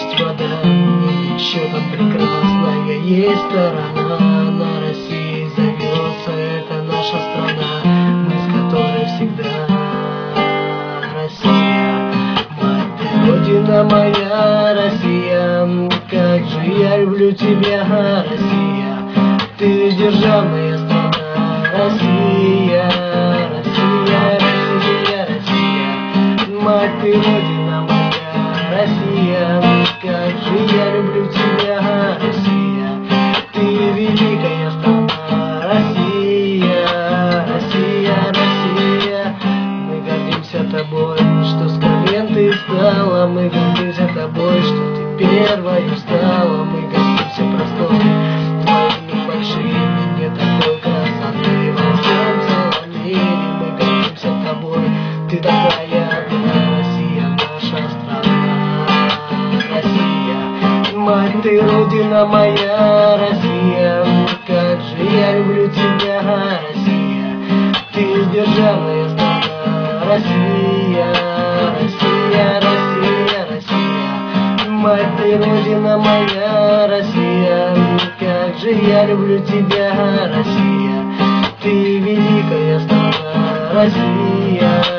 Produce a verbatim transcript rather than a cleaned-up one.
есть вода, еще там прекрасная есть сторона. На России зовется это наша страна, мы с которой всегда. Россия, мать ты, родина моя, Россия, как же я люблю тебя, Россия, ты державная страна. Россия, Россия, Россия, Россия, мать ты, родина моя, Россия, как же я люблю тебя, Россия, ты великая страна. Россия, Россия, Россия, мы гордимся тобой, что с колен ты встала, мы гордимся тобой, что ты первой встала, мы гордимся простой твоими большими, не такой красоты во всем целом мире, мы гордимся тобой, ты такая одна, Россия, наша страна. Россия, мать ты, родина моя, Россия, как же я люблю тебя, Россия, ты державная страна. Россия, Россия, Россия, Россия, мать ты, родина моя, Россия, как же я люблю тебя, Россия, ты великая страна. Россия.